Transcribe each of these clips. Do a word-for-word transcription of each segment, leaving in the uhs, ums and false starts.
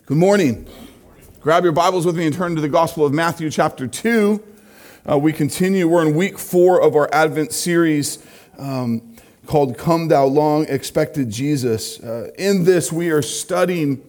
Good morning. Grab your Bibles with me and turn to the Gospel of Matthew chapter two. Uh, we continue, we're in week four of our Advent series um, called Come Thou Long Expected Jesus. Uh, in this, we are studying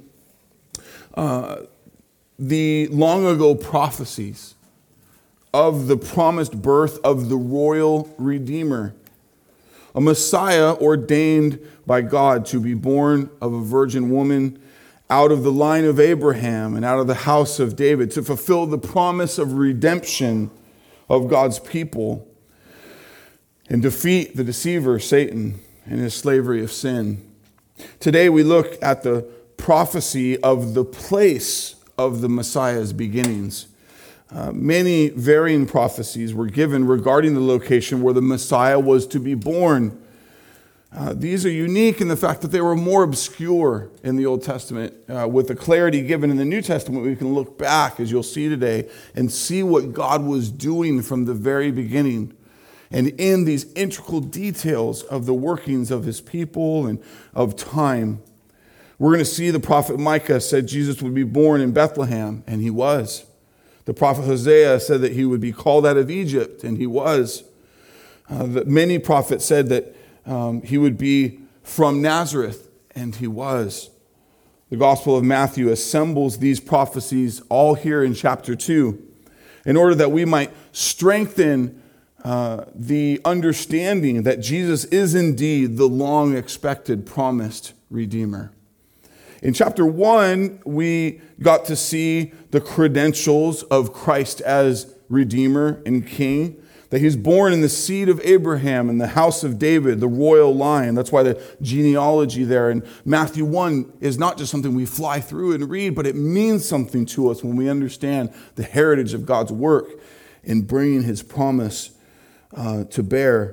uh, the long ago prophecies of the promised birth of the royal Redeemer, a Messiah ordained by God to be born of a virgin woman, out of the line of Abraham and out of the house of David, to fulfill the promise of redemption of God's people and defeat the deceiver, Satan, and his slavery of sin. Today we look at the prophecy of the place of the Messiah's beginnings. Uh, many varying prophecies were given regarding the location where the Messiah was to be born. Uh, these are unique in the fact that they were more obscure in the Old Testament. Uh, with the clarity given in the New Testament, we can look back, as you'll see today, and see what God was doing from the very beginning. And in these integral details of the workings of his people and of time, we're going to see the prophet Micah said Jesus would be born in Bethlehem, and he was. The prophet Hosea said that he would be called out of Egypt, and he was. Uh, that many prophets said that Um, he would be from Nazareth, and he was. The Gospel of Matthew assembles these prophecies all here in chapter two in order that we might strengthen uh, the understanding that Jesus is indeed the long-expected promised Redeemer. In chapter one, we got to see the credentials of Christ as Redeemer and King. That he's born in the seed of Abraham in the house of David, the royal line. That's why the genealogy there in Matthew one is not just something we fly through and read, but it means something to us when we understand the heritage of God's work in bringing his promise uh, to bear.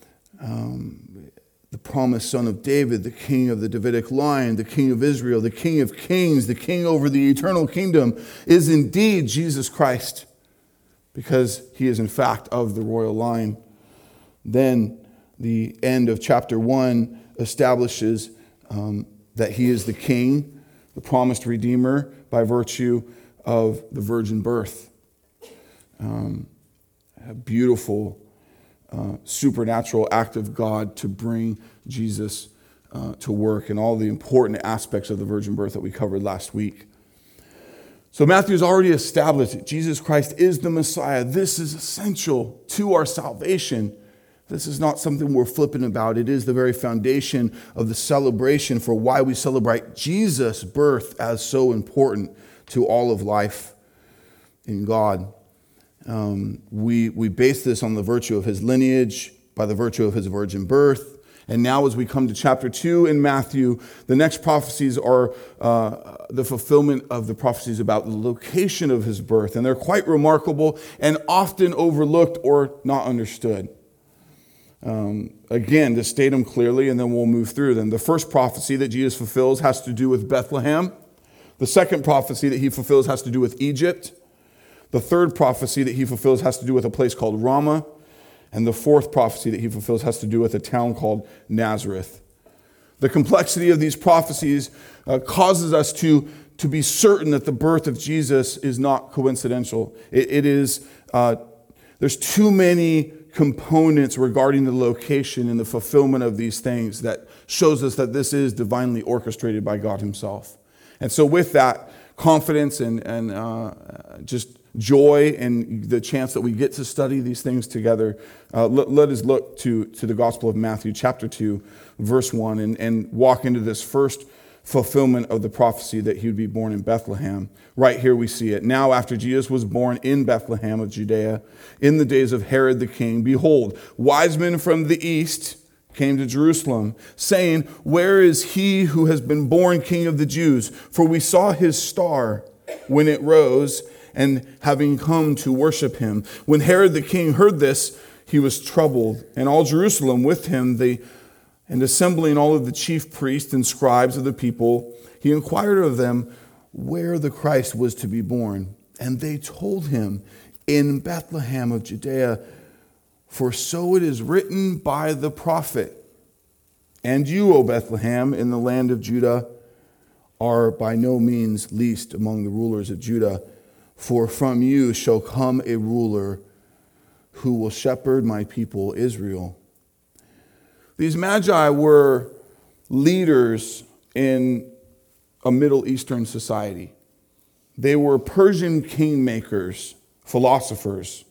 Um, the promised son of David, the king of the Davidic line, the king of Israel, the king of kings, the king over the eternal kingdom is indeed Jesus Christ, because he is in fact of the royal line. Then the end of chapter one establishes um, that he is the king, the promised redeemer, by virtue of the virgin birth. Um, a beautiful uh, supernatural act of God to bring Jesus uh, to work, and all the important aspects of the virgin birth that we covered last week. So Matthew's already established that Jesus Christ is the Messiah. This is essential to our salvation. This is not something we're flippant about. It is the very foundation of the celebration for why we celebrate Jesus' birth as so important to all of life in God. Um, we, we base this on the virtue of his lineage, by the virtue of his virgin birth. And now as we come to chapter two in Matthew, the next prophecies are uh, the fulfillment of the prophecies about the location of his birth. And they're quite remarkable and often overlooked or not understood. Um, again, to state them clearly, and then we'll move through them. The first prophecy that Jesus fulfills has to do with Bethlehem. The second prophecy that he fulfills has to do with Egypt. The third prophecy that he fulfills has to do with a place called Ramah. And the fourth prophecy that he fulfills has to do with a town called Nazareth. The complexity of these prophecies uh, causes us to, to be certain that the birth of Jesus is not coincidental. It, it is, uh, there's too many components regarding the location and the fulfillment of these things that shows us that this is divinely orchestrated by God himself. And so with that confidence and, and uh, just joy and the chance that we get to study these things together, uh, let, let us look to, to the Gospel of Matthew chapter two, verse one, and, and walk into this first fulfillment of the prophecy that he would be born in Bethlehem. Right here we see it. Now after Jesus was born in Bethlehem of Judea, in the days of Herod the king, behold, wise men from the east came to Jerusalem, saying, where is he who has been born King of the Jews? For we saw his star when it rose, and having come to worship him. When Herod the king heard this, he was troubled, and all Jerusalem with him. They, and assembling all of the chief priests and scribes of the people, he inquired of them where the Christ was to be born. And they told him, in Bethlehem of Judea, for so it is written by the prophet. And you, O Bethlehem, in the land of Judah, are by no means least among the rulers of Judah, for from you shall come a ruler who will shepherd my people Israel. These magi were leaders in a Middle Eastern society. They were Persian kingmakers, philosophers,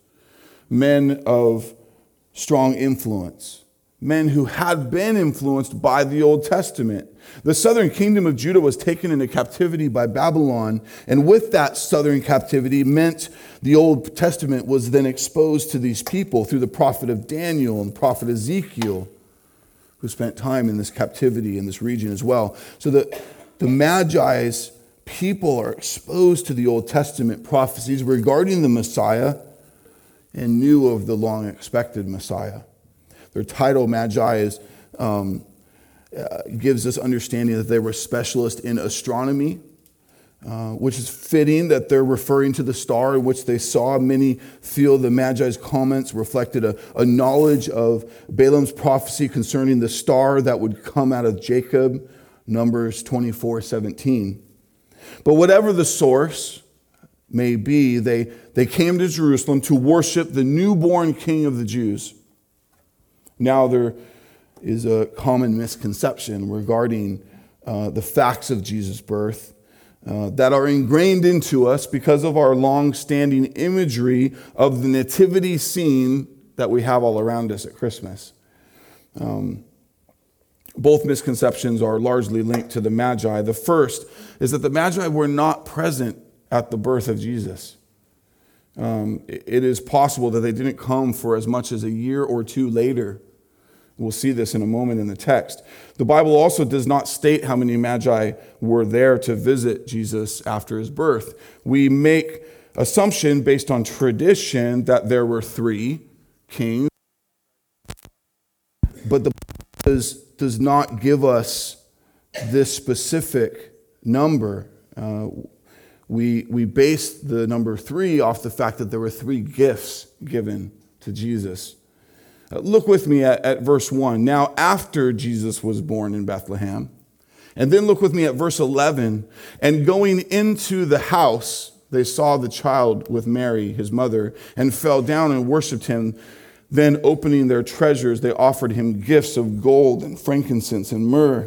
men of strong influence, men who had been influenced by the Old Testament. The southern kingdom of Judah was taken into captivity by Babylon, and with that southern captivity meant the Old Testament was then exposed to these people through the prophet of Daniel and the prophet Ezekiel, who spent time in this captivity in this region as well. So the, the Magi's people are exposed to the Old Testament prophecies regarding the Messiah and knew of the long-expected Messiah. Their title, Magi, is, um, uh, gives us understanding that they were specialists in astronomy, uh, which is fitting that they're referring to the star in which they saw. Many feel the Magi's comments reflected a, a knowledge of Balaam's prophecy concerning the star that would come out of Jacob, Numbers twenty-four seventeen. But whatever the source may be, they, they came to Jerusalem to worship the newborn King of the Jews. Now there is a common misconception regarding uh, the facts of Jesus' birth uh, that are ingrained into us because of our long-standing imagery of the nativity scene that we have all around us at Christmas. Um, Both misconceptions are largely linked to the Magi. The first is that the Magi were not present at the birth of Jesus. Um, it is possible that they didn't come for as much as a year or two later. We'll see this in a moment in the text. The Bible also does not state how many Magi were there to visit Jesus after his birth. We make assumption based on tradition that there were three kings, but the Bible does, does not give us this specific number. Uh, we, we base the number three off the fact that there were three gifts given to Jesus. Uh, look with me at, at verse one. Now, after Jesus was born in Bethlehem, and then look with me at verse eleven. And going into the house, they saw the child with Mary, his mother, and fell down and worshiped him. Then, opening their treasures, they offered him gifts of gold and frankincense and myrrh.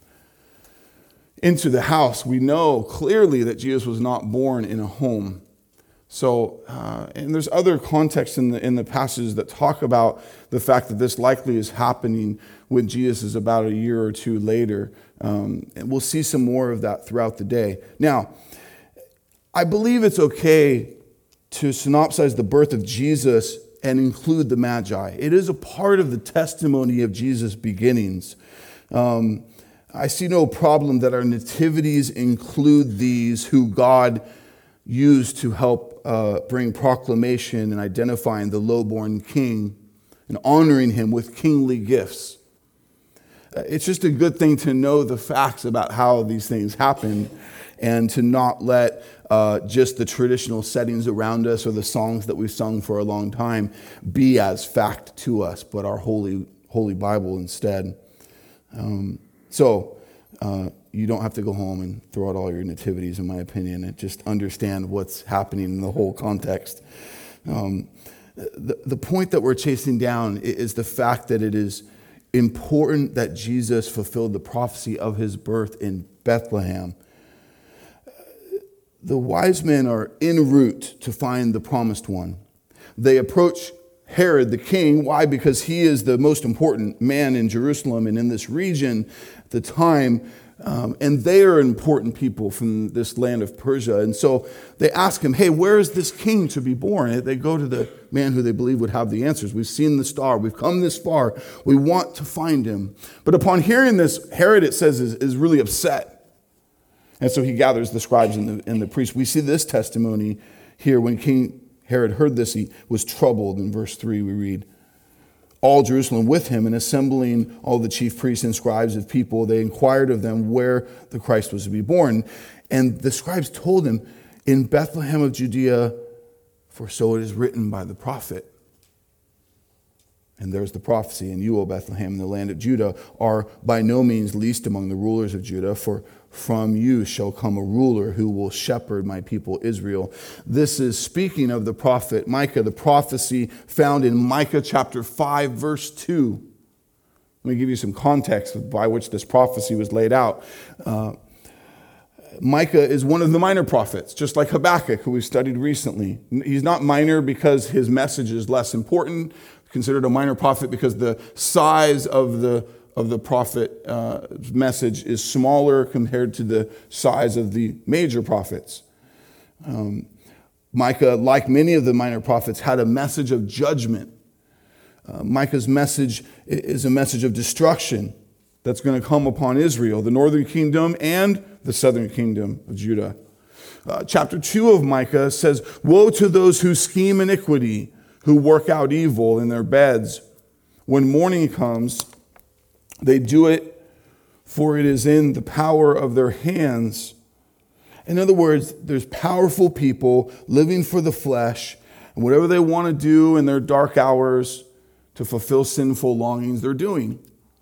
Into the house, we know clearly that Jesus was not born in a home. So, uh, and there's other context in the in the passages that talk about the fact that this likely is happening when Jesus is about a year or two later. Um, and we'll see some more of that throughout the day. Now, I believe it's okay to synopsize the birth of Jesus and include the Magi. It is a part of the testimony of Jesus' beginnings. Um, I see no problem that our nativities include these who God used to help uh, bring proclamation and identifying the lowborn king and honoring him with kingly gifts. Uh, it's just a good thing to know the facts about how these things happened and to not let uh, just the traditional settings around us or the songs that we've sung for a long time be as fact to us, but our holy, holy Bible instead. Um, so, uh, you don't have to go home and throw out all your nativities, in my opinion, and just understand what's happening in the whole context. Um, the, the point that we're chasing down is the fact that it is important that Jesus fulfilled the prophecy of his birth in Bethlehem. The wise men are en route to find the promised one. They approach Herod the king. Why? Because he is the most important man in Jerusalem and in this region at the time. Um, and they are important people from this land of Persia. And so they ask him, hey, where is this king to be born? And they go to the man who they believe would have the answers. We've seen the star. We've come this far. We want to find him. But upon hearing this, Herod, it says, is, is really upset. And so he gathers the scribes and the, and the priests. We see this testimony here. When King Herod heard this, he was troubled. In verse three, we read, all Jerusalem with him, and assembling all the chief priests and scribes of people, they inquired of them where the Christ was to be born. And the scribes told him, in Bethlehem of Judea, for so it is written by the prophet. And there's the prophecy. And you, O Bethlehem, in the land of Judah, are by no means least among the rulers of Judah, for from you shall come a ruler who will shepherd my people Israel. This is speaking of the prophet Micah, the prophecy found in Micah chapter five, verse two. Let me give you some context by which this prophecy was laid out. Uh, Micah is one of the minor prophets, just like Habakkuk, who we studied recently. He's not minor because his message is less important, considered a minor prophet because the size of the of the prophet's uh, message is smaller compared to the size of the major prophets. Um, Micah, like many of the minor prophets, had a message of judgment. Uh, Micah's message is a message of destruction that's going to come upon Israel, the northern kingdom and the southern kingdom of Judah. Uh, chapter two of Micah says, "Woe to those who scheme iniquity, who work out evil in their beds. When morning comes, they do it, for it is in the power of their hands." In other words, there's powerful people living for the flesh, and whatever they want to do in their dark hours to fulfill sinful longings, they're doing.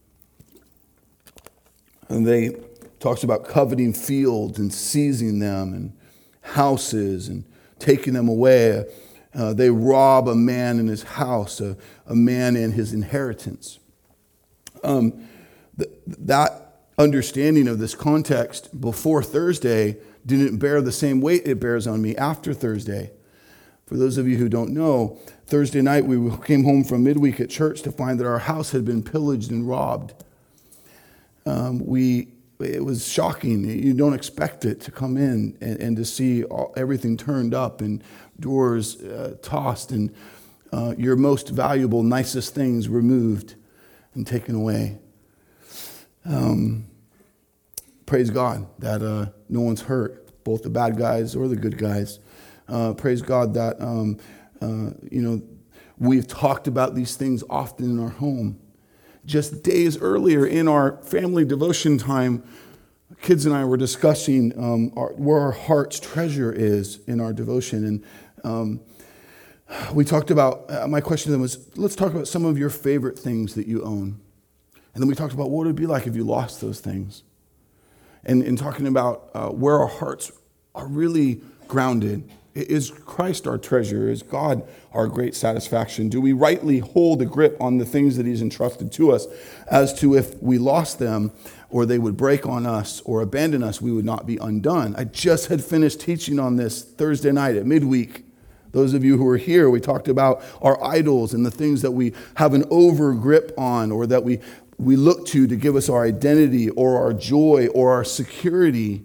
And they talks about coveting fields and seizing them, and houses and taking them away. Uh, they rob a man in his house, a, a man in his inheritance. Um, th- that understanding of this context before Thursday didn't bear the same weight it bears on me after Thursday. For those of you who don't know, Thursday night we came home from midweek at church to find that our house had been pillaged and robbed. Um, we it was shocking. You don't expect it to come in and, and to see all, everything turned up and doors uh, tossed and uh, your most valuable, nicest things removed and taken away. Um, praise God that uh, no one's hurt, both the bad guys or the good guys. Uh, praise God that um, uh, you know we've talked about these things often in our home. Just days earlier in our family devotion time, kids and I were discussing um, our, where our heart's treasure is in our devotion. And um, we talked about, uh, my question to them was, let's talk about some of your favorite things that you own. And then we talked about what it would be like if you lost those things. And in talking about uh, where our hearts are really grounded. Is Christ our treasure? Is God our great satisfaction? Do we rightly hold a grip on the things that he's entrusted to us as to if we lost them or they would break on us or abandon us, we would not be undone? I just had finished teaching on this Thursday night at midweek. Those of you who were here, we talked about our idols and the things that we have an over grip on or that we, we look to to give us our identity or our joy or our security.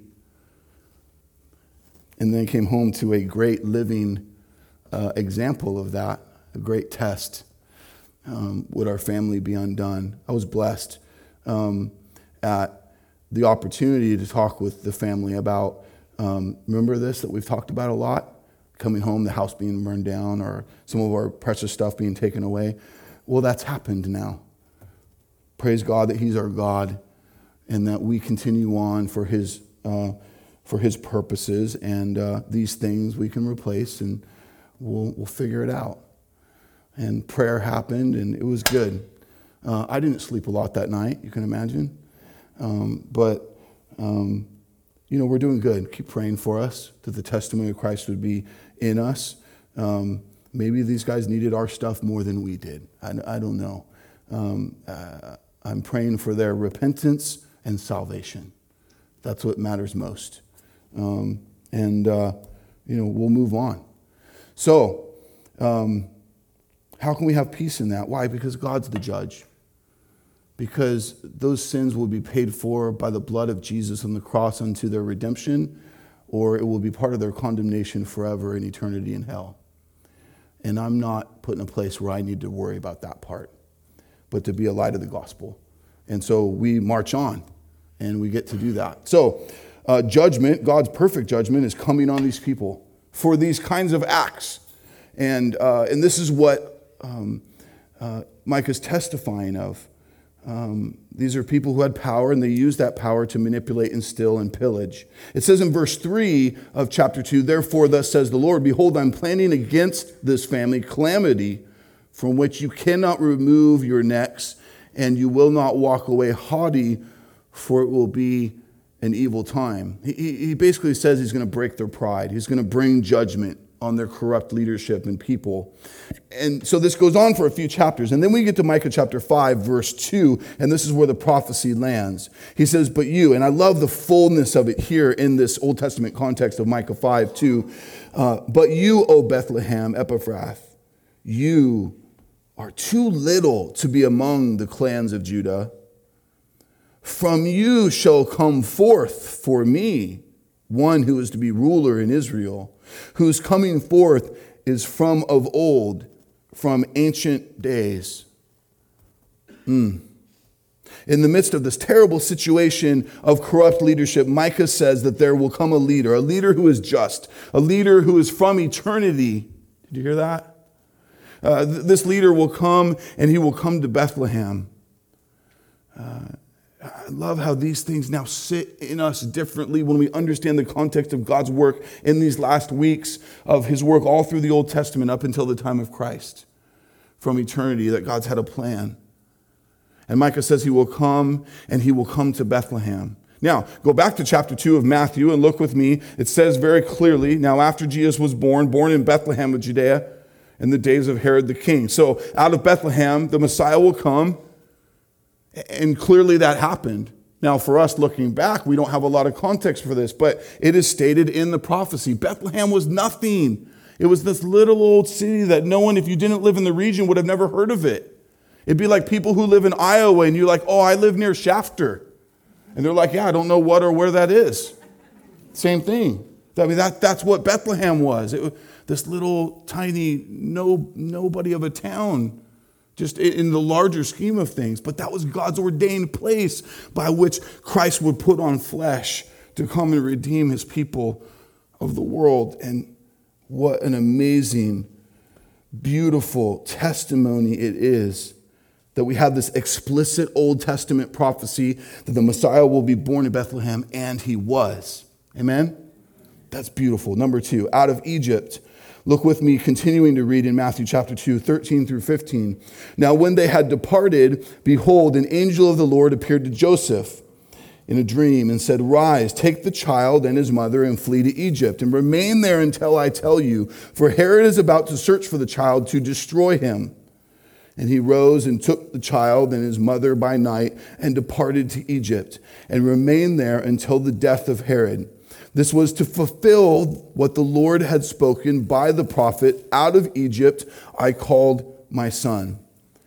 And then came home to a great living uh, example of that, a great test. Um, would our family be undone? I was blessed um, at the opportunity to talk with the family about, um, remember this that we've talked about a lot? Coming home, the house being burned down or some of our precious stuff being taken away. Well, that's happened now. Praise God that he's our God and that we continue on for his uh for his purposes, and uh, these things we can replace, and we'll we'll figure it out. And prayer happened, and it was good. Uh, I didn't sleep a lot that night, you can imagine. Um, but, um, you know, we're doing good. Keep praying for us, that the testimony of Christ would be in us. Um, maybe these guys needed our stuff more than we did. I, I don't know. Um, uh, I'm praying for their repentance and salvation. That's what matters most. Um, and, uh, you know, we'll move on. So, um, how can we have peace in that? Why? Because God's the judge. Because those sins will be paid for by the blood of Jesus on the cross unto their redemption, or it will be part of their condemnation forever in eternity in hell. And I'm not put in a place where I need to worry about that part, but to be a light of the gospel. And so we march on, and we get to do that. So, Uh, judgment, God's perfect judgment, is coming on these people for these kinds of acts. And uh, and this is what um, uh, Micah's testifying of. Um, these are people who had power, and they used that power to manipulate and steal and pillage. It says in verse three of chapter two, "Therefore thus says the Lord, behold, I'm planning against this family calamity from which you cannot remove your necks, and you will not walk away haughty, for it will be an evil time. He, he basically says he's going to break their pride. He's going to bring judgment on their corrupt leadership and people. And so this goes on for a few chapters. And then we get to Micah chapter five, verse two, and this is where the prophecy lands. He says, but you, and I love the fullness of it here in this Old Testament context of Micah five, two, uh, but you, O Bethlehem Ephrathah, you are too little to be among the clans of Judah. From you shall come forth for me one who is to be ruler in Israel, whose coming forth is from of old, from ancient days. Mm. In the midst of this terrible situation of corrupt leadership, Micah says that there will come a leader, a leader who is just, a leader who is from eternity. Did you hear that? Uh, th- this leader will come, and he will come to Bethlehem. Uh, I love how these things now sit in us differently when we understand the context of God's work in these last weeks of his work all through the Old Testament up until the time of Christ. From eternity, that God's had a plan. And Micah says he will come, and he will come to Bethlehem. Now, go back to chapter two of Matthew and look with me. It says very clearly, now after Jesus was born, born in Bethlehem of Judea in the days of Herod the king. So out of Bethlehem, the Messiah will come. And clearly that happened. Now, for us looking back, we don't have a lot of context for this, but it is stated in the prophecy. Bethlehem was nothing. It was this little old city that no one, if you didn't live in the region, would have never heard of it. It'd be like people who live in Iowa and you're like, oh, I live near Shafter. And they're like, yeah, I don't know what or where that is. Same thing. I mean, that, that's what Bethlehem was. It was this little tiny no nobody of a town. Just in the larger scheme of things. But that was God's ordained place by which Christ would put on flesh to come and redeem his people of the world. And what an amazing, beautiful testimony it is that we have this explicit Old Testament prophecy that the Messiah will be born in Bethlehem, and he was. Amen? That's beautiful. Number two, out of Egypt. Look with me, continuing to read in Matthew chapter two, thirteen through fifteen. Now, when they had departed, behold, an angel of the Lord appeared to Joseph in a dream and said, rise, take the child and his mother and flee to Egypt and remain there until I tell you, for Herod is about to search for the child to destroy him. And he rose and took the child and his mother by night and departed to Egypt and remained there until the death of Herod. This was to fulfill what the Lord had spoken by the prophet, out of Egypt I called my son.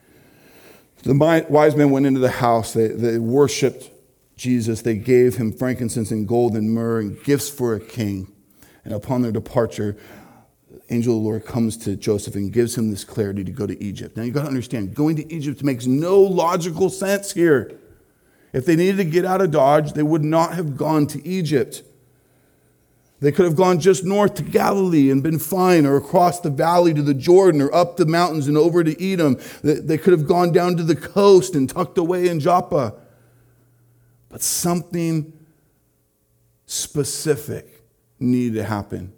The wise men went into the house. They, they worshiped Jesus. They gave him frankincense and gold and myrrh and gifts for a king. And upon their departure, the angel of the Lord comes to Joseph and gives him this clarity to go to Egypt. Now you've got to understand, going to Egypt makes no logical sense here. If they needed to get out of Dodge, they would not have gone to Egypt. They could have gone just north to Galilee and been fine, or across the valley to the Jordan, or up the mountains and over to Edom. They could have gone down to the coast and tucked away in Joppa. But something specific needed to happen.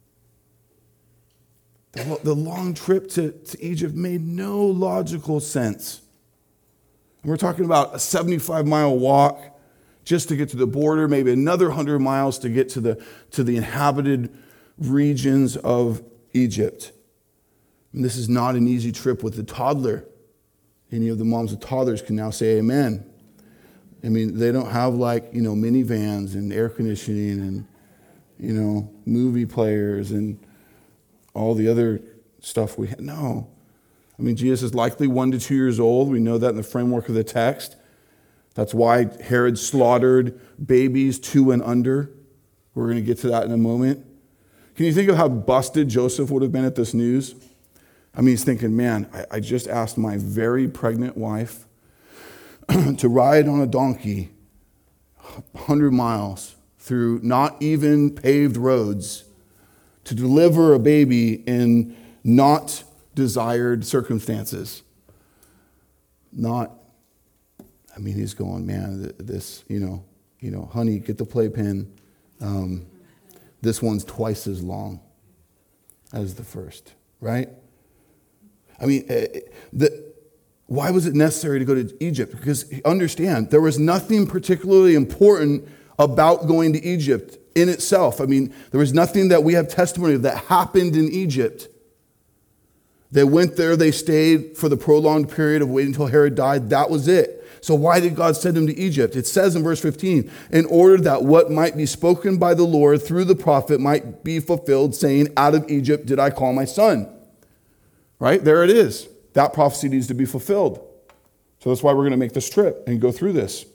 The, the long trip to, to Egypt made no logical sense. And we're talking about a seventy-five mile walk just to get to the border, maybe another one hundred miles to get to the, to the inhabited regions of Egypt. And this is not an easy trip with a toddler. Any of the moms with toddlers can now say amen. I mean, they don't have like, you know, minivans and air conditioning and, you know, movie players and all the other stuff we have. No. I mean, Jesus is likely one to two years old. We know that in the framework of the text. That's why Herod slaughtered babies two and under. We're going to get to that in a moment. Can you think of how busted Joseph would have been at this news? I mean, he's thinking, man, I, I just asked my very pregnant wife to ride on a donkey one hundred miles through not even paved roads to deliver a baby in not desired circumstances. Not, I mean, he's going, man, this, you know, you know, honey, get the playpen. Um, this one's twice as long as the first, right? I mean, the, why was it necessary to go to Egypt? Because understand, there was nothing particularly important about going to Egypt in itself. I mean, there was nothing that we have testimony of that happened in Egypt. They went there, they stayed for the prolonged period of waiting until Herod died. That was it. So why did God send him to Egypt? It says in verse fifteen, in order that what might be spoken by the Lord through the prophet might be fulfilled, saying, out of Egypt did I call my son. Right? There it is. That prophecy needs to be fulfilled. So that's why we're going to make this trip and go through this.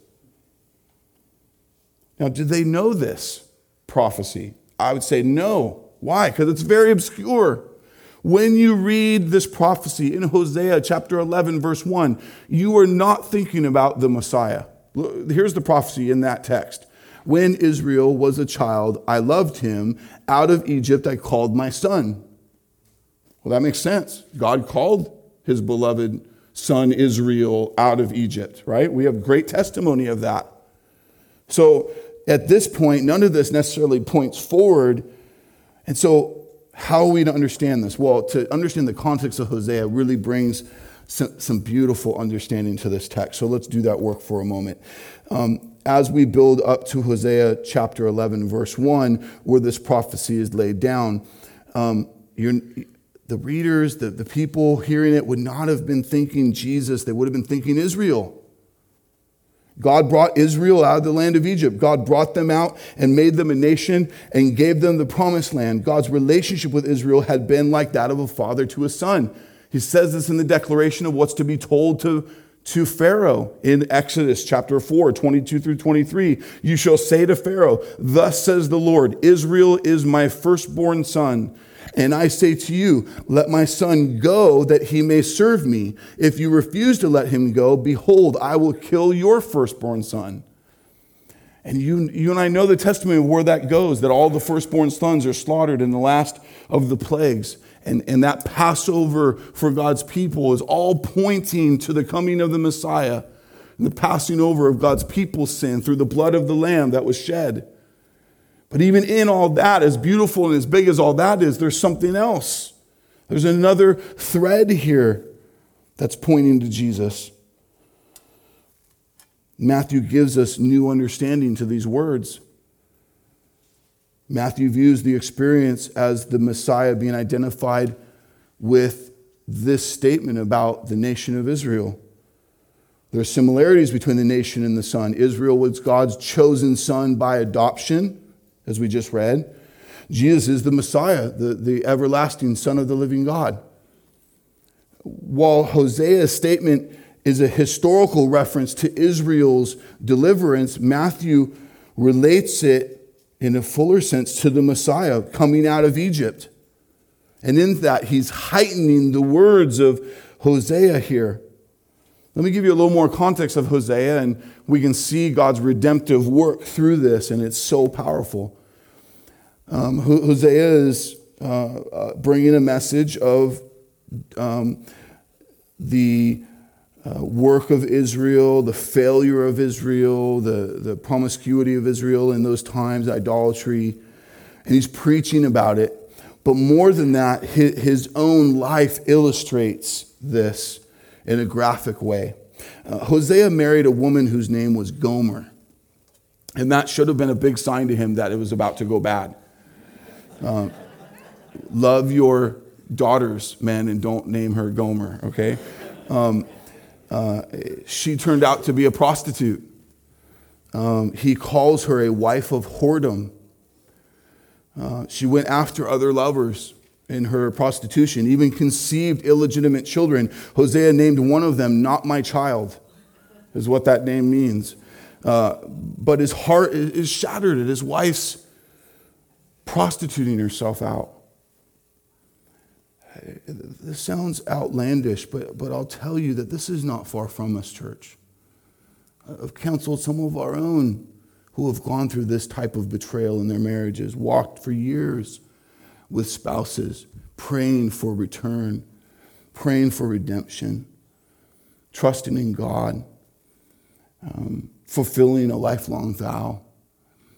Now, did they know this prophecy? I would say no. Why? Because it's very obscure. When you read this prophecy in Hosea chapter eleven, verse one, you are not thinking about the Messiah. Here's the prophecy in that text. When Israel was a child, I loved him. Out of Egypt, I called my son. Well, that makes sense. God called his beloved son Israel out of Egypt, right? We have great testimony of that. So at this point, none of this necessarily points forward. And so how are we to understand this? Well, to understand the context of Hosea really brings some, some beautiful understanding to this text. So let's do that work for a moment. Um, as we build up to Hosea chapter eleven, verse one, where this prophecy is laid down, um, you're, the readers, the, the people hearing it would not have been thinking Jesus. They would have been thinking Israel. God brought Israel out of the land of Egypt. God brought them out and made them a nation and gave them the promised land. God's relationship with Israel had been like that of a father to a son. He says this in the declaration of what's to be told to, to Pharaoh in Exodus chapter four, twenty-two through twenty-three. You shall say to Pharaoh, thus says the Lord, Israel is my firstborn son. And I say to you, let my son go that he may serve me. If you refuse to let him go, behold, I will kill your firstborn son. And you, you and I know the testimony of where that goes, that all the firstborn sons are slaughtered in the last of the plagues. And, and that Passover for God's people is all pointing to the coming of the Messiah, and the passing over of God's people's sin through the blood of the Lamb that was shed. But even in all that, as beautiful and as big as all that is, there's something else. There's another thread here that's pointing to Jesus. Matthew gives us new understanding to these words. Matthew views the experience as the Messiah being identified with this statement about the nation of Israel. There are similarities between the nation and the son. Israel was God's chosen son by adoption, as we just read. Jesus is the Messiah, the, the everlasting Son of the living God. While Hosea's statement is a historical reference to Israel's deliverance, Matthew relates it in a fuller sense to the Messiah coming out of Egypt. And in that, he's heightening the words of Hosea here. Let me give you a little more context of Hosea, and we can see God's redemptive work through this, and it's so powerful. Um, Hosea is uh, uh, bringing a message of um, the uh, work of Israel, the failure of Israel, the, the promiscuity of Israel in those times, idolatry, and he's preaching about it. But more than that, his, his own life illustrates this in a graphic way. Uh, Hosea married a woman whose name was Gomer, and that should have been a big sign to him that it was about to go bad. Uh, love your daughters, men, and don't name her Gomer, okay? Um, uh, she turned out to be a prostitute. Um, he calls her a wife of whoredom. Uh, she went after other lovers in her prostitution, even conceived illegitimate children. Hosea named one of them, "Not my child," is what that name means. Uh, but his heart is shattered at his wife's prostituting herself out. This sounds outlandish, but, but I'll tell you that this is not far from us, church. I've counseled some of our own who have gone through this type of betrayal in their marriages, walked for years with spouses, praying for return, praying for redemption, trusting in God, um, fulfilling a lifelong vow.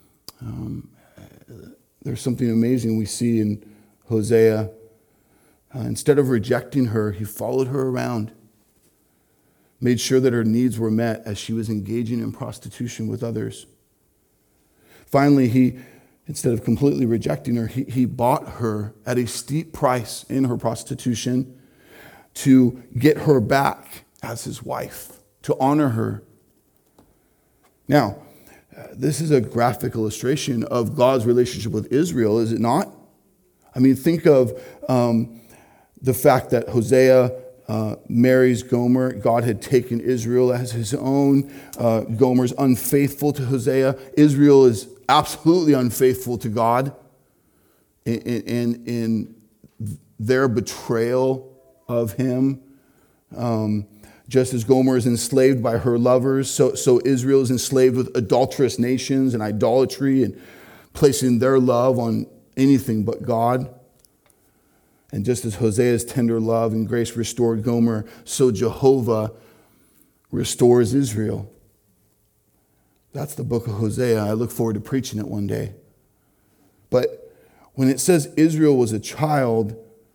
Um, there's something amazing we see in Hosea Uh, instead of rejecting her, he followed her around, made sure that her needs were met as she was engaging in prostitution with others. Finally, he, instead of completely rejecting her, he, he bought her at a steep price in her prostitution to get her back as his wife, to honor her. Now, uh, this is a graphic illustration of God's relationship with Israel, is it not? I mean, think of um, the fact that Hosea uh, marries Gomer. God had taken Israel as his own. Uh, Gomer's unfaithful to Hosea. Israel is absolutely unfaithful to God in, in, in their betrayal of him. Um, just as Gomer is enslaved by her lovers, so, so Israel is enslaved with adulterous nations and idolatry and placing their love on anything but God. And just as Hosea's tender love and grace restored Gomer, so Jehovah restores Israel. That's the book of Hosea. I look forward to preaching it one day. But when it says Israel was a child,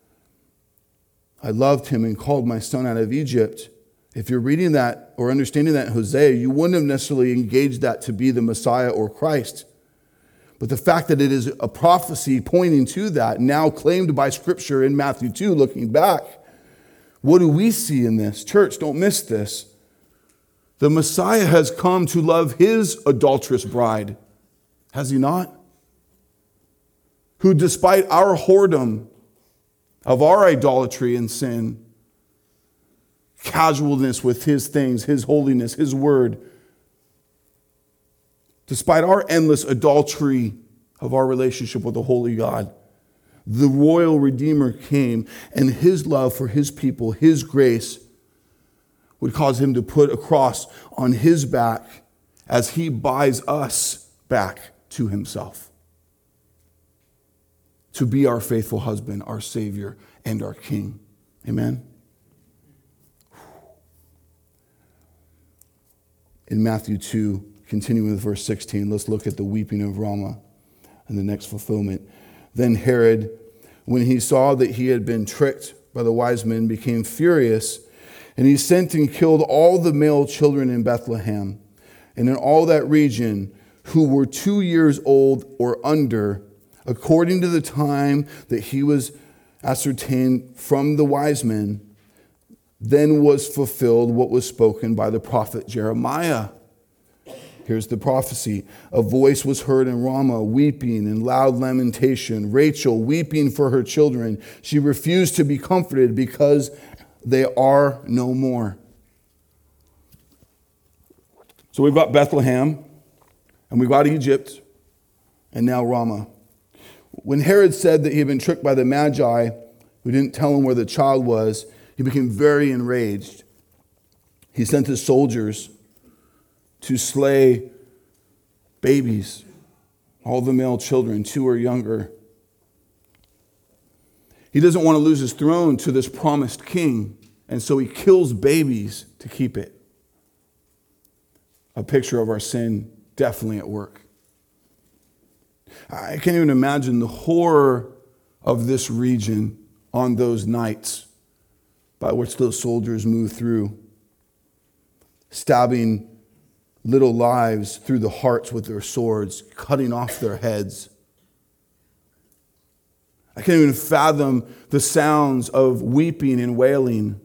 I loved him and called my son out of Egypt. If you're reading that or understanding that in Hosea, you wouldn't have necessarily engaged that to be the Messiah or Christ. But the fact that it is a prophecy pointing to that, now claimed by Scripture in Matthew two, looking back, what do we see in this? Church, don't miss this. The Messiah has come to love his adulterous bride, has he not? Who, despite our whoredom of our idolatry and sin, casualness with his things, his holiness, his word, despite our endless adultery of our relationship with the holy God, the royal Redeemer came, and his love for his people, his grace, would cause him to put a cross on his back as he buys us back to himself, to be our faithful husband, our Savior, and our King. Amen? In Matthew two, continuing with verse sixteen, let's look at the weeping of Ramah and the next fulfillment. Then Herod, when he saw that he had been tricked by the wise men, became furious, and he sent and killed all the male children in Bethlehem and in all that region who were two years old or under, according to the time that he was ascertained from the wise men. Then was fulfilled what was spoken by the prophet Jeremiah. Here's the prophecy. A voice was heard in Ramah, weeping and loud lamentation. Rachel weeping for her children. She refused to be comforted because they are no more. So we've got Bethlehem, and we've got Egypt, and now Ramah. When Herod said that he had been tricked by the Magi, who didn't tell him where the child was, he became very enraged. He sent his soldiers to slay babies, all the male children, two or younger. He doesn't want to lose his throne to this promised king, and so he kills babies to keep it. A picture of our sin definitely at work. I can't even imagine the horror of this region on those nights by which those soldiers moved through, stabbing little lives through the hearts with their swords, cutting off their heads. I can't even fathom the sounds of weeping and wailing.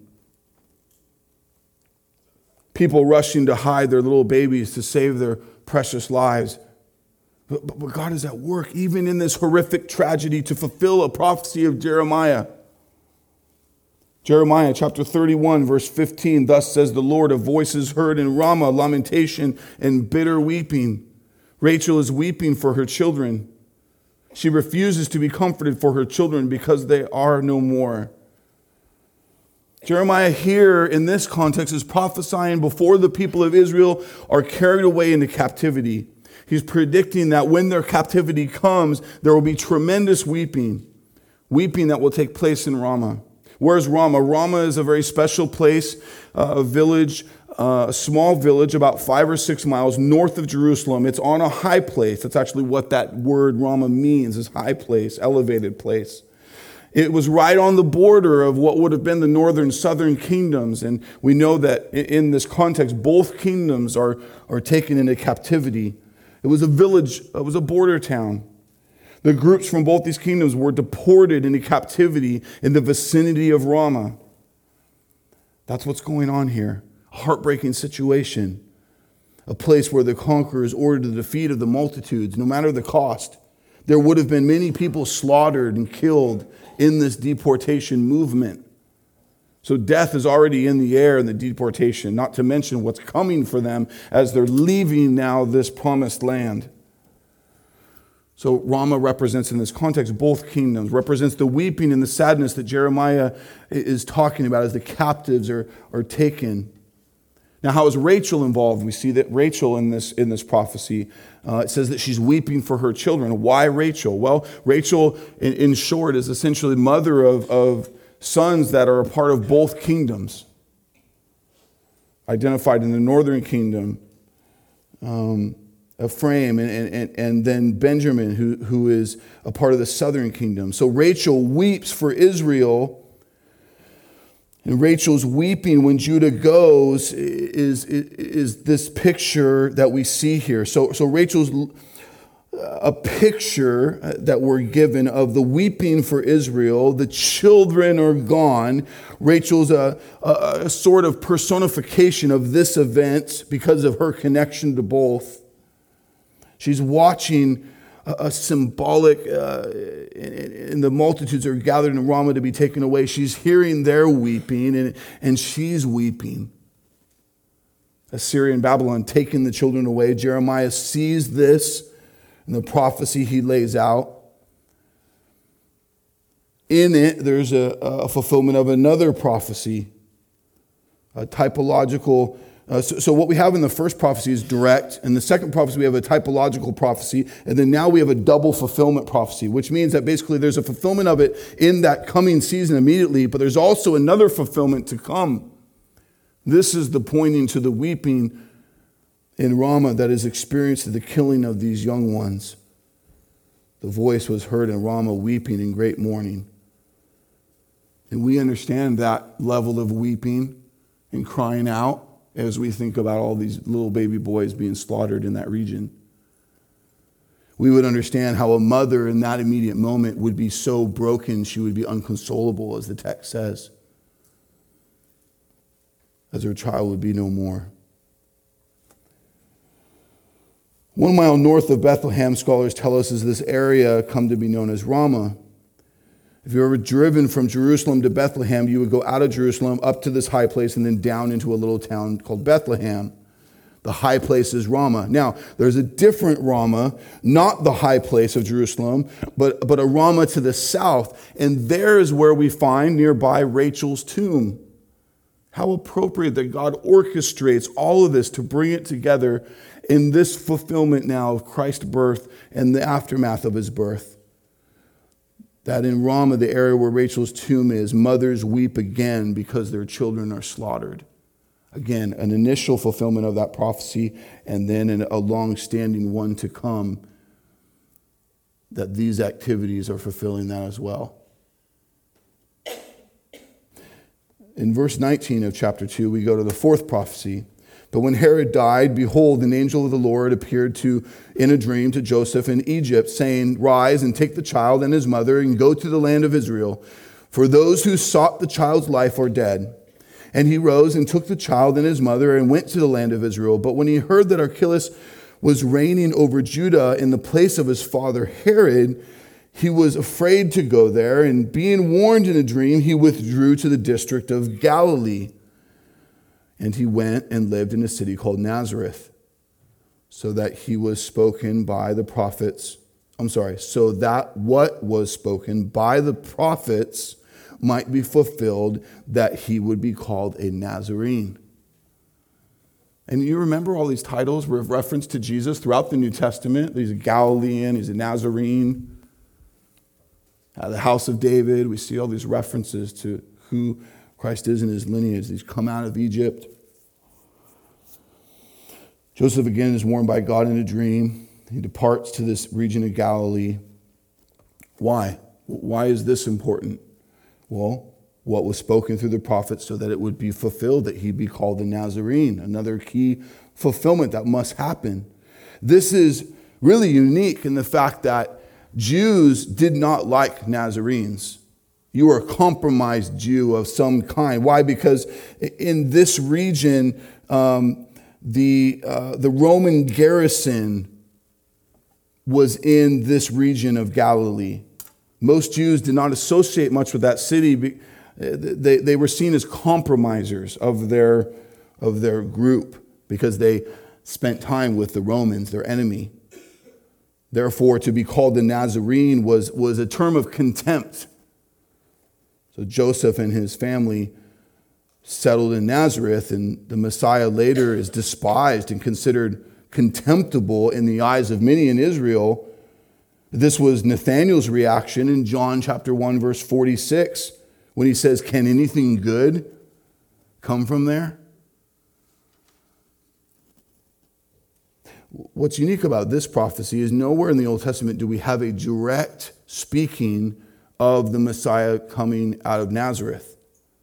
People rushing to hide their little babies to save their precious lives. But, but, but God is at work, even in this horrific tragedy, to fulfill a prophecy of Jeremiah. Jeremiah chapter thirty-one, verse fifteen, thus says the Lord, a voice is heard in Ramah, lamentation and bitter weeping. Rachel is weeping for her children. She refuses to be comforted for her children because they are no more. Jeremiah here in this context is prophesying before the people of Israel are carried away into captivity. He's predicting that when their captivity comes, there will be tremendous weeping, weeping that will take place in Ramah. Where's Ramah? Ramah is a very special place, uh, a village, uh, a small village about five or six miles north of Jerusalem. It's on a high place. That's actually what that word Ramah means, is high place, elevated place. It was right on the border of what would have been the northern southern kingdoms. And we know that in this context, both kingdoms are, are taken into captivity. It was a village, it was a border town. The groups from both these kingdoms were deported into captivity in the vicinity of Ramah. That's what's going on here. A heartbreaking situation. A place where the conquerors ordered the defeat of the multitudes, no matter the cost. There would have been many people slaughtered and killed in this deportation movement. So death is already in the air in the deportation, not to mention what's coming for them as they're leaving now this promised land. So Ramah represents in this context both kingdoms, represents the weeping and the sadness that Jeremiah is talking about as the captives are, are taken. Now, how is Rachel involved? We see that Rachel in this, in this prophecy, uh, it says that she's weeping for her children. Why Rachel? Well, Rachel, in, in short, is essentially mother of, of sons that are a part of both kingdoms. Identified in the northern kingdom, um, Ephraim, and, and, and then Benjamin, who, who is a part of the southern kingdom. So Rachel weeps for Israel. And Rachel's weeping when Judah goes is, is, is this picture that we see here. So, so Rachel's a picture that we're given of the weeping for Israel. The children are gone. Rachel's a, a, a sort of personification of this event because of her connection to both. She's watching a, a symbolic, uh, and the multitudes are gathered in Ramah to be taken away. She's hearing their weeping, and, and she's weeping. Assyria and Babylon taking the children away. Jeremiah sees this in the prophecy he lays out. In it, there's a, a fulfillment of another prophecy, a typological. Uh, so, so what we have in the first prophecy is direct. In the second prophecy, we have a typological prophecy. And then now we have a double fulfillment prophecy, which means that basically there's a fulfillment of it in that coming season immediately, but there's also another fulfillment to come. This is the pointing to the weeping in Ramah that is experienced at the killing of these young ones. The voice was heard in Ramah weeping in great mourning. And we understand that level of weeping and crying out as we think about all these little baby boys being slaughtered in that region. We would understand how a mother in that immediate moment would be so broken she would be unconsolable, as the text says, as her child would be no more. One mile north of Bethlehem, scholars tell us, is this area come to be known as Ramah. If you were driven from Jerusalem to Bethlehem, you would go out of Jerusalem up to this high place and then down into a little town called Bethlehem. The high place is Ramah. Now, there's a different Ramah, not the high place of Jerusalem, but, but a Ramah to the south. And there is where we find nearby Rachel's tomb. How appropriate that God orchestrates all of this to bring it together in this fulfillment now of Christ's birth and the aftermath of his birth. That in Ramah, the area where Rachel's tomb is, mothers weep again because their children are slaughtered. Again, an initial fulfillment of that prophecy, and then a long-standing one to come, that these activities are fulfilling that as well. In verse nineteen of chapter two, we go to the fourth prophecy. But when Herod died, behold, an angel of the Lord appeared to in a dream to Joseph in Egypt, saying, Rise and take the child and his mother and go to the land of Israel, for those who sought the child's life are dead. And he rose and took the child and his mother and went to the land of Israel. But when he heard that Archelaus was reigning over Judah in the place of his father Herod, he was afraid to go there, and being warned in a dream, he withdrew to the district of Galilee. And he went and lived in a city called Nazareth, so that he was spoken by the prophets. I'm sorry, so that what was spoken by the prophets might be fulfilled, that he would be called a Nazarene. And you remember all these titles were reference to Jesus throughout the New Testament. He's a Galilean, he's a Nazarene. Uh, the house of David, we see all these references to who Christ is in his lineage. He's come out of Egypt. Joseph again is warned by God in a dream. He departs to this region of Galilee. Why? Why is this important? Well, what was spoken through the prophets so that it would be fulfilled, that he be called the Nazarene, another key fulfillment that must happen. This is really unique in the fact that Jews did not like Nazarenes. You were a compromised Jew of some kind. Why? Because in this region, um, the, uh, the Roman garrison was in this region of Galilee. Most Jews did not associate much with that city. They, they were seen as compromisers of their, of their group because they spent time with the Romans, their enemy. Therefore, to be called the Nazarene was, was a term of contempt. So Joseph and his family settled in Nazareth, and the Messiah later is despised and considered contemptible in the eyes of many in Israel. This was Nathanael's reaction in John chapter one, verse forty-six, when he says, "Can anything good come from there?" What's unique about this prophecy is nowhere in the Old Testament do we have a direct speaking of the Messiah coming out of Nazareth.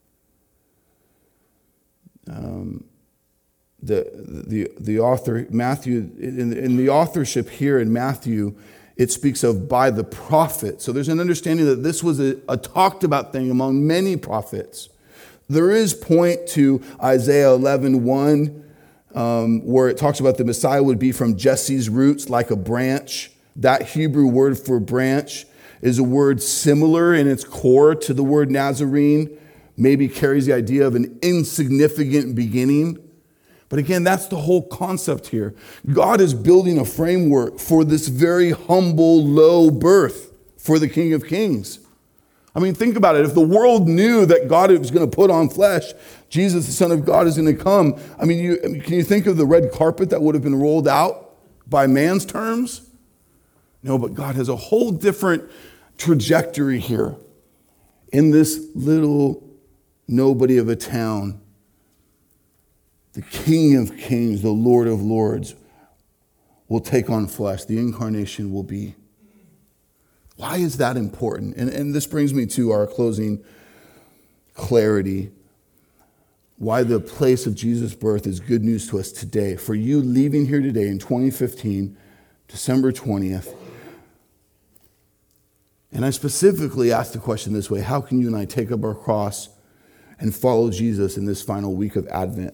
Um, the, the, the author, Matthew, in, in the authorship here in Matthew, it speaks of by the prophet. So there's an understanding that this was a, a talked about thing among many prophets. There is point to Isaiah eleven one, um, where it talks about the Messiah would be from Jesse's roots like a branch. That Hebrew word for branch is a word similar in its core to the word Nazarene, maybe carries the idea of an insignificant beginning. But again, that's the whole concept here. God is building a framework for this very humble, low birth for the King of Kings. I mean, think about it. If the world knew that God was going to put on flesh, Jesus, the Son of God, is going to come. I mean, you, can you think of the red carpet that would have been rolled out by man's terms? No, but God has a whole different trajectory here. In this little nobody of a town, the King of Kings, the Lord of Lords, will take on flesh. The incarnation will be. Why is that important? And, and this brings me to our closing clarity. Why the place of Jesus' birth is good news to us today. For you leaving here today in twenty fifteen, December twentieth, and I specifically asked the question this way: how can you and I take up our cross and follow Jesus in this final week of Advent?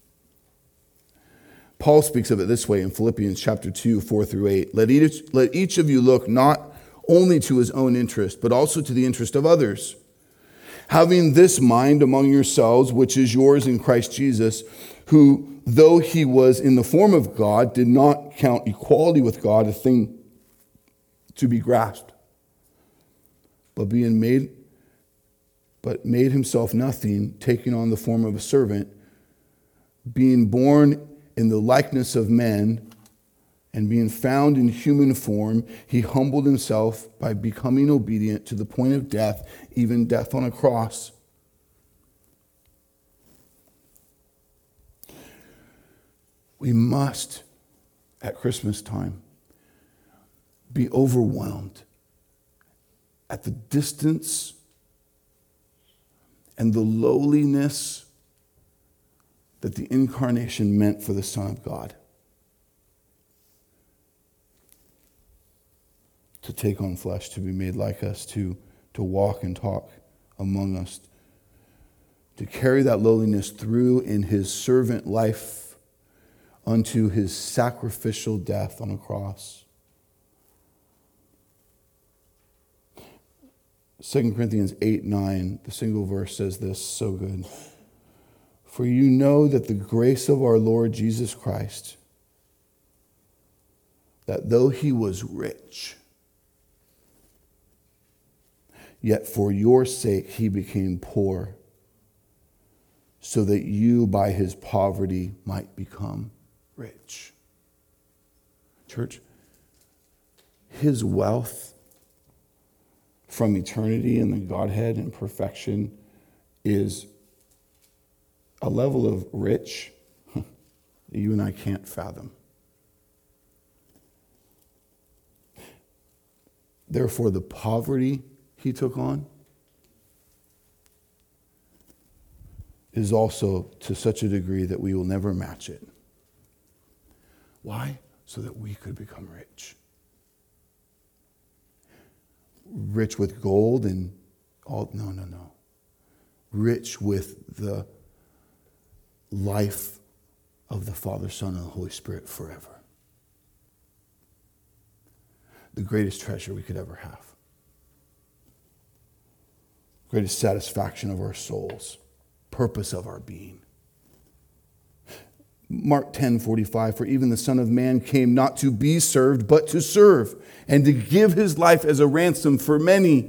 Paul speaks of it this way in Philippians chapter two, four through eight. Let each, let each of you look not only to his own interest, but also to the interest of others. Having this mind among yourselves, which is yours in Christ Jesus, who, though he was in the form of God, did not count equality with God a thing to be grasped, but being made, but made himself nothing, taking on the form of a servant, being born in the likeness of men, and being found in human form, he humbled himself by becoming obedient to the point of death, even death on a cross. We must, at Christmas time, be overwhelmed at the distance and the lowliness that the incarnation meant for the Son of God. To take on flesh, to be made like us, to, to walk and talk among us, to carry that lowliness through in his servant life unto his sacrificial death on a cross. Second Corinthians eight, nine, the single verse says this, so good. For you know that the grace of our Lord Jesus Christ, that though he was rich, yet for your sake he became poor, so that you by his poverty might become rich. Church, his wealth from eternity in the Godhead and perfection is a level of rich that you and I can't fathom. Therefore, the poverty he took on is also to such a degree that we will never match it. Why? So that we could become rich. Rich with gold and all, no, no, no. Rich with the life of the Father, Son, and the Holy Spirit forever. The greatest treasure we could ever have. Greatest satisfaction of our souls. Purpose of our being. Mark ten forty-five, for even the Son of Man came not to be served, but to serve, and to give his life as a ransom for many.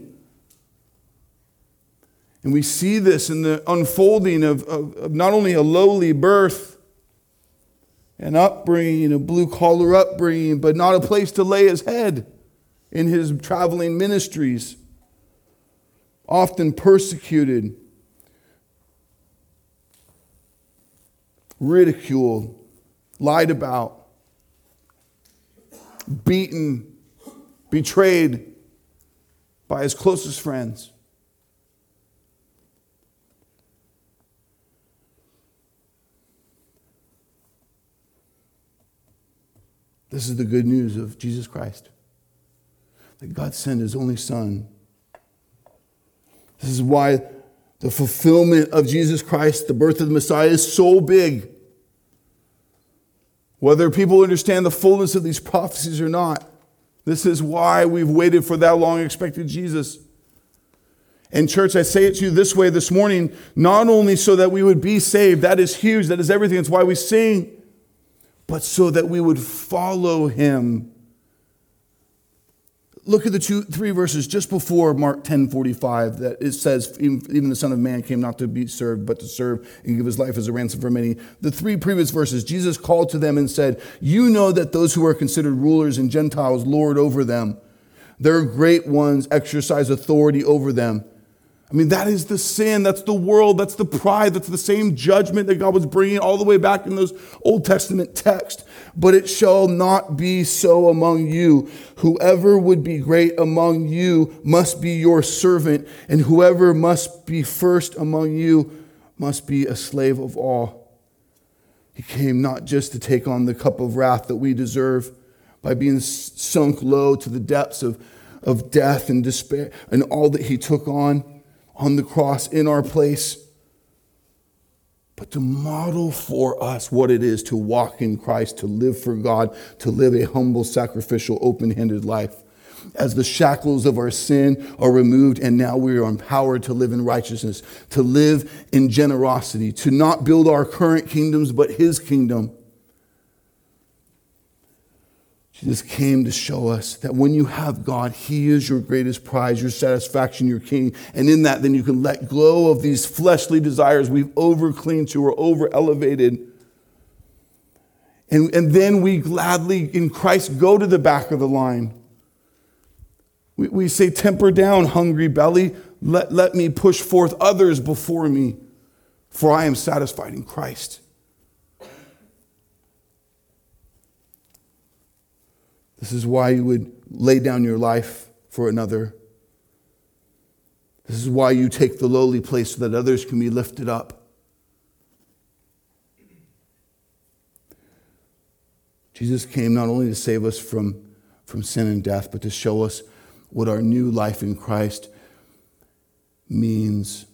And we see this in the unfolding of, of, of not only a lowly birth, an upbringing, a blue-collar upbringing, but not a place to lay his head in his traveling ministries. Often persecuted, ridiculed, lied about, beaten, betrayed by his closest friends. This is the good news of Jesus Christ. That God sent his only Son. This is why the fulfillment of Jesus Christ, the birth of the Messiah, is so big. Whether people understand the fullness of these prophecies or not, this is why we've waited for that long expected Jesus. And church, I say it to you this way this morning, not only so that we would be saved, that is huge, that is everything, it's why we sing, but so that we would follow him. Look at the two, three verses just before Mark ten forty-five that it says, even the Son of Man came not to be served, but to serve and give his life as a ransom for many. The three previous verses, Jesus called to them and said, you know that those who are considered rulers and Gentiles lord over them. Their great ones exercise authority over them. I mean, that is the sin. That's the world. That's the pride. That's the same judgment that God was bringing all the way back in those Old Testament texts. But it shall not be so among you. Whoever would be great among you must be your servant, and whoever must be first among you must be a slave of all. He came not just to take on the cup of wrath that we deserve by being sunk low to the depths of, of death and despair and all that he took on. on the cross in our place, but to model for us what it is to walk in Christ, to live for God, to live a humble, sacrificial, open-handed life. As the shackles of our sin are removed and now we are empowered to live in righteousness, to live in generosity, to not build our current kingdoms, but his kingdom. Jesus came to show us that when you have God, he is your greatest prize, your satisfaction, your king. And in that, then you can let go of these fleshly desires we've over-clinged to or over-elevated. And, and then we gladly, in Christ, go to the back of the line. We, we say, temper down, hungry belly. Let, let me push forth others before me, for I am satisfied in Christ. This is why you would lay down your life for another. This is why you take the lowly place so that others can be lifted up. Jesus came not only to save us from, from sin and death, but to show us what our new life in Christ means.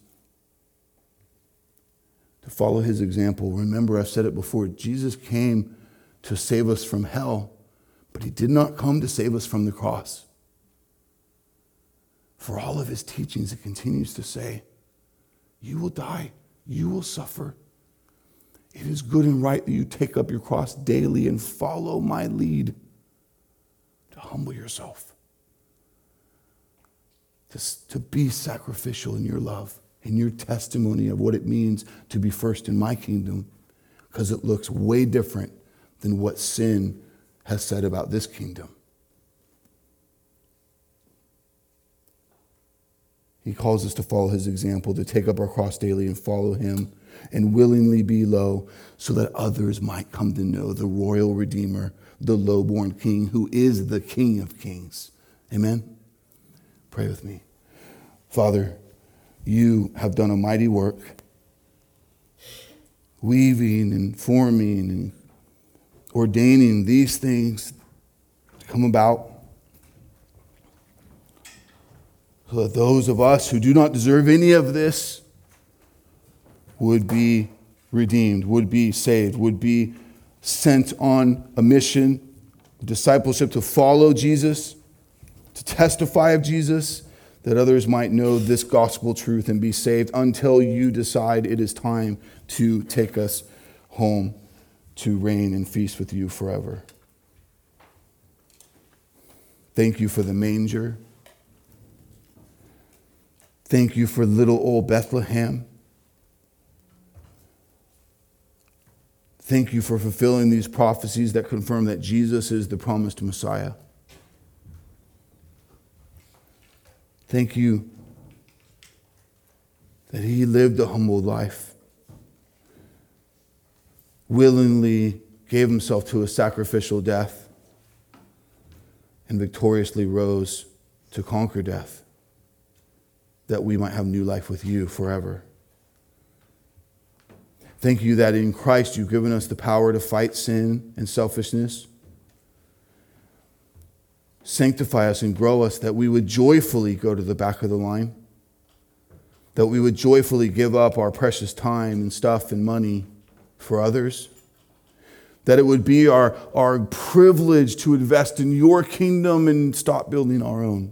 To follow his example. Remember, I've said it before, Jesus came to save us from hell. But he did not come to save us from the cross. For all of his teachings, it continues to say, you will die, you will suffer. It is good and right that you take up your cross daily and follow my lead to humble yourself, to, to be sacrificial in your love, in your testimony of what it means to be first in my kingdom, because it looks way different than what sin has said about this kingdom. He calls us to follow his example, to take up our cross daily and follow him and willingly be low so that others might come to know the royal Redeemer, the lowborn King who is the King of Kings. Amen? Pray with me. Father, you have done a mighty work. weaving and forming and ordaining these things to come about, so that those of us who do not deserve any of this would be redeemed, would be saved, would be sent on a mission, discipleship, to follow Jesus, to testify of Jesus, that others might know this gospel truth and be saved until you decide it is time to take us home to reign and feast with you forever. Thank you for the manger. Thank you for little old Bethlehem. Thank you for fulfilling these prophecies that confirm that Jesus is the promised Messiah. Thank you that he lived a humble life, willingly gave himself to a sacrificial death, and victoriously rose to conquer death, that we might have new life with you forever. Thank you that in Christ you've given us the power to fight sin and selfishness. Sanctify us and grow us, that we would joyfully go to the back of the line, that we would joyfully give up our precious time and stuff and money for others, that it would be our, our privilege to invest in your kingdom and stop building our own.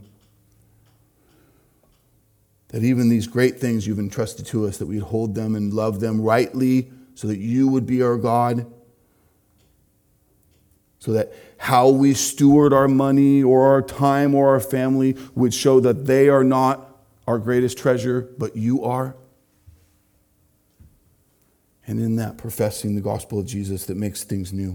That even these great things you've entrusted to us, that we'd hold them and love them rightly, so that you would be our God, so that how we steward our money or our time or our family would show that they are not our greatest treasure, but you are. And in that, professing the gospel of Jesus that makes things new.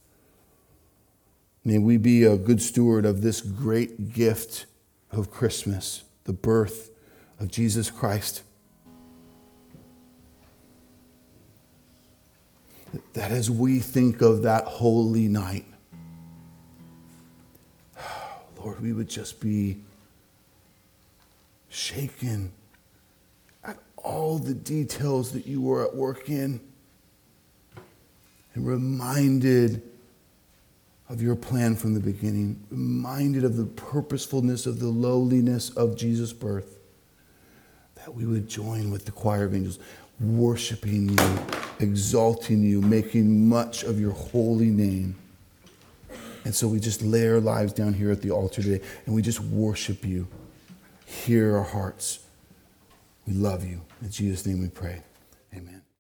May we be a good steward of this great gift of Christmas, the birth of Jesus Christ. That as we think of that holy night, Lord, we would just be shaken at all the details that you were at work in, and reminded of your plan from the beginning, reminded of the purposefulness of the lowliness of Jesus' birth, that we would join with the choir of angels, worshiping you, exalting you, making much of your holy name. And so we just lay our lives down here at the altar today, and we just worship you. Hear our hearts. We love you. In Jesus' name we pray. Amen.